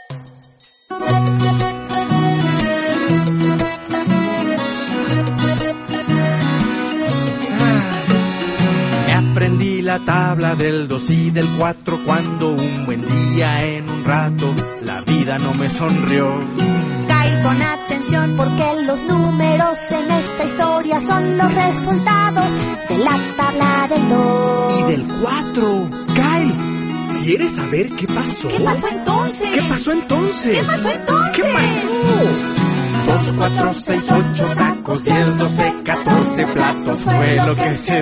Aprendí la tabla del 2 y del 4 cuando un buen día en un rato la vida no me sonrió. Kyle, pon atención porque los números en esta historia son los resultados de la tabla del 2 y del 4. Kyle, ¿quieres saber qué pasó? ¿Qué pasó entonces? ¿Qué pasó entonces? ¿Qué pasó entonces? ¿Qué pasó? 2, 4, 6, 8 tacos, 10, 12, 14 platos fue lo que se